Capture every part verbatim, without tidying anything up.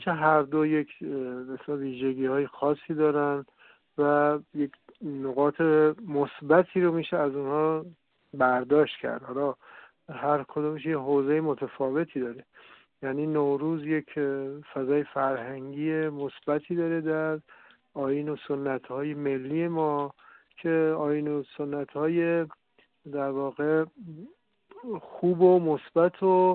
چه هر دو یک مثلا ویژگی های خاصی دارن و یک نقاط مثبتی رو میشه از اونها برداشت کرد. حالا هر کدومش یه حوزه متفاوتی داره. یعنی نوروز یک فضای فرهنگی مثبتی داره در آیین و سنت‌های ملی ما که آیین و سنت‌های در واقع خوب و مثبت و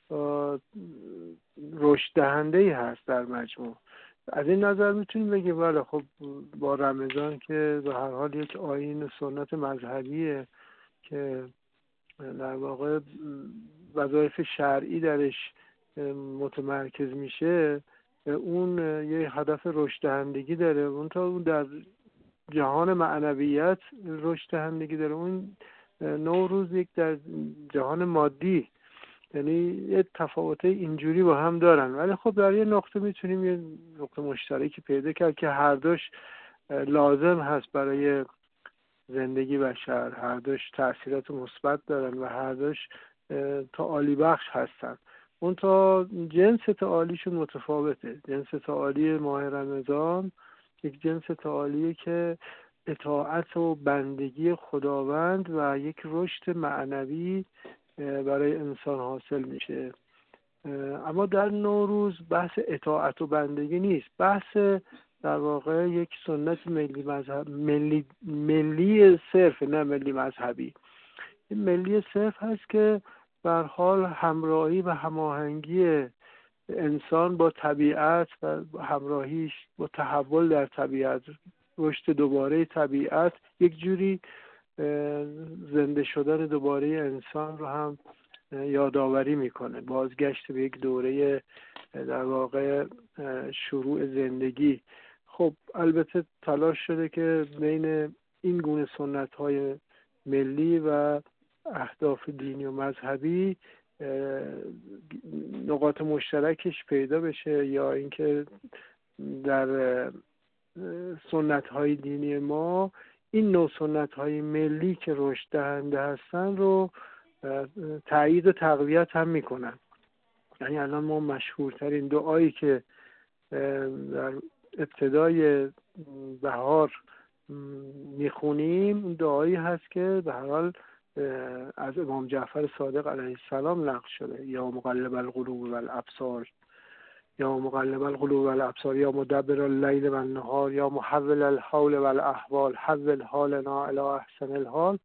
رشد دهنده‌ای هست در مجموع. از این نظر میتونیم بگیم بله خب با رمضان که به هر حال یک آیین و سنت مذهبیه که در واقع وظایف شرعی درش متمرکز میشه، اون یه هدف رشد دهندگی داره. اون تا اون در جهان معنویت رشد دهندگی داره. اون نوروز یک در جهان مادی، یعنی یه تفاوته اینجوری با هم دارن، ولی خب در یه نقطه میتونیم یه نقطه مشترکی پیدا کرد که هر دوش لازم هست برای زندگی بشر، هر دوش تأثیرات مثبت دارن و هر دوش تعالی بخش هستن. اون تا جنس تعالیشون متفاوته. جنس تعالی ماه رمضان یک جنس تعالیه که اطاعت و بندگی خداوند و یک رشد معنوی برای انسان حاصل میشه. اما در نوروز بحث اطاعت و بندگی نیست، بحث در واقع یک سنت ملی مذهب ملی ملی صرف، نه ملی مذهبی. این ملی صرف هست که به هر حال همراهی و هماهنگی انسان با طبیعت و همراهیش با تحول در طبیعت، رشد دوباره طبیعت، یک جوری زنده شدن دوباره انسان رو هم یادآوری میکنه، بازگشت به یک دوره در واقع شروع زندگی. خب البته تلاش شده که بین این گونه سنت‌های ملی و اهداف دینی و مذهبی نقاط مشترکش پیدا بشه، یا اینکه در سنت‌های دینی ما این نوع سنت‌های ملی که رشد دهنده هستن رو تأیید و تقویت هم میکنن. یعنی الان ما مشهورترین دعایی که در ابتدای بهار میخونیم دعایی هست که به هر حال از امام جعفر صادق علیه السلام نقل شده: یا مقلب القلوب والابصار، یا مقلب القلوب والابصار، یا مدبر اللیل والنهار، یا محول الحول والاحوال، حول حالنا الی احسن الحال.